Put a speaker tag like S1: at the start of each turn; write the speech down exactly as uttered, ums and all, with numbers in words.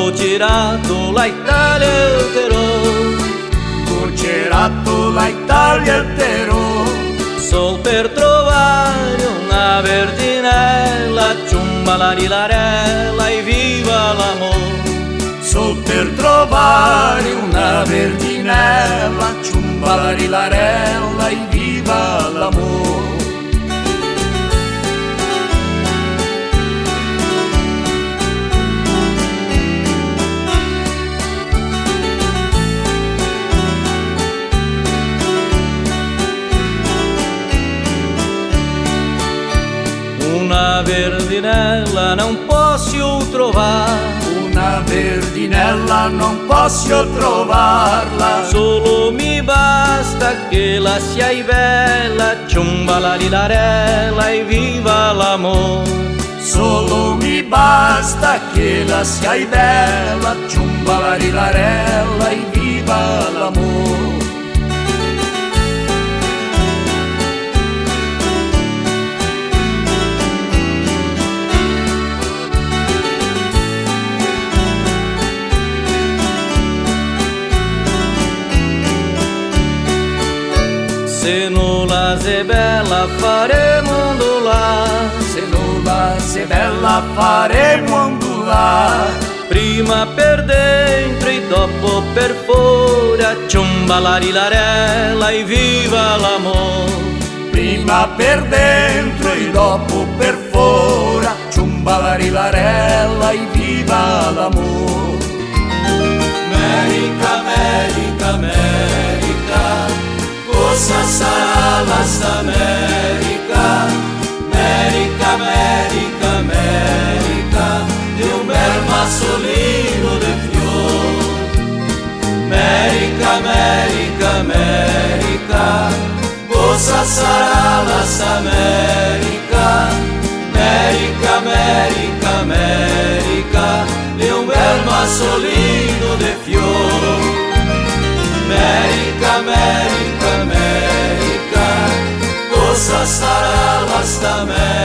S1: girato la Italia altero,
S2: ho girato la Italia altero,
S1: sol per trovare una verdinella, ciumba la rilarella e viva l'amore.
S2: Sol per trovare una verdinella, ciumba la rilarella e viva l'amore.
S1: Una verdinella non posso trovare,
S2: una verdinella non posso trovarla,
S1: solo mi basta che la siai bella, ciumba la rilarella e viva l'amore.
S2: Solo mi basta che la siai bella, ciumba la rilarella e viva l'amore.
S1: Se non la sei bella faremo ondulare,
S2: se non la sei bella faremo ondulare,
S1: prima per dentro e dopo per fuori, ciumba la rilarella e viva l'amore.
S2: Prima per dentro e dopo per fuori, ciumba la rilarella e viva l'amore.
S1: America, America, America, cosa sarà la sta America? America, America, America, di un bel massolino de fior. America, America, America, cosa sarà la sta America? America, America, America, di un bel massolino de fior. America, America, America, cosa sarà la sta America?